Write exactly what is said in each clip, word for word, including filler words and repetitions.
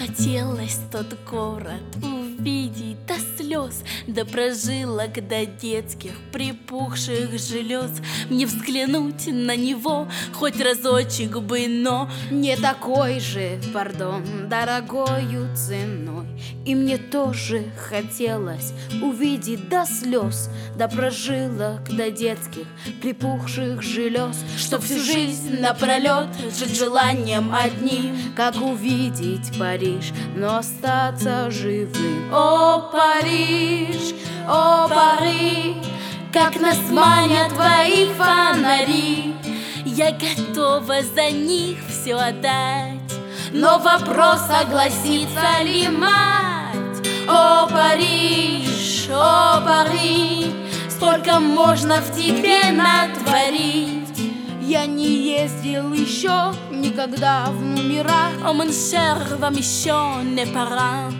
хотелось тот город увидеть до слез, до прожилок, до детских припухших желез. Мне взглянуть на него хоть разочек бы, но не такой же, пардон, дорогою ценой. И мне тоже хотелось увидеть до слез, до прожилок, до детских припухших желез, чтоб всю жизнь напролет жить желанием одним, как увидеть Париж, но остаться живым. О, Париж, о, Париж, как нас манят твои фонари. Я готова за них все отдать, но вопрос, согласится ли мать. О, Париж, о, Париж, сколько можно в тебе натворить. Я не ездил еще никогда в номера. О, mon cher, вам еще не пора.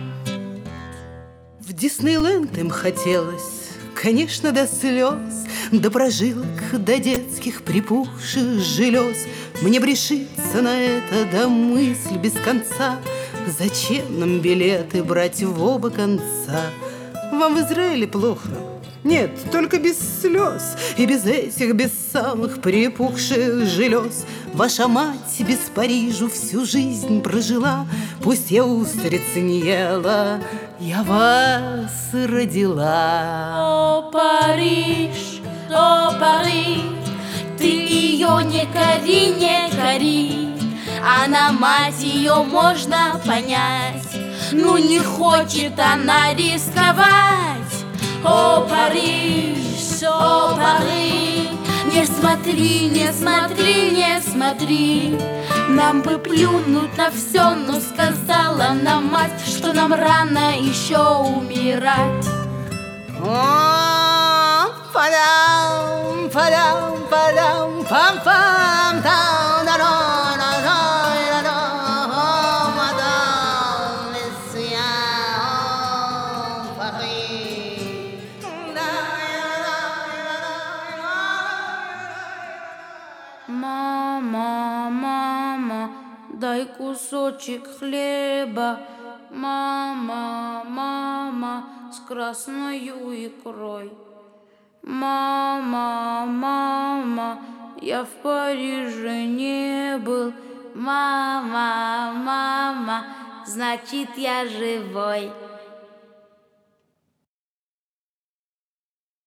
В Диснейленд им хотелось, конечно, до слез, до прожилок, до детских припухших желез. Мне б решиться на это, да мысль без конца. Зачем нам билеты брать в оба конца? Вам в Израиле плохо? Нет, только без слез и без этих, без самых припухших желез. Ваша мать без Парижу всю жизнь прожила. Пусть я устриц не ела, я вас родила. О, Париж, о, Париж, ты ее не кори, не кори. А на мать ее можно понять, ну не хочет она рисковать. О, Париж, о, Париж, не смотри, не смотри, не смотри. Нам бы плюнуть на все, но сказала нам мать, что нам рано еще умирать. О, падам, падам, падам, пам, пам, да, да, да, да, да, да. О, мадам, месье, о, Париж. Мама, мама, дай кусочек хлеба. Мама, мама, с красною икрой. Мама, мама, я в Париже не был. Мама, мама, значит я живой.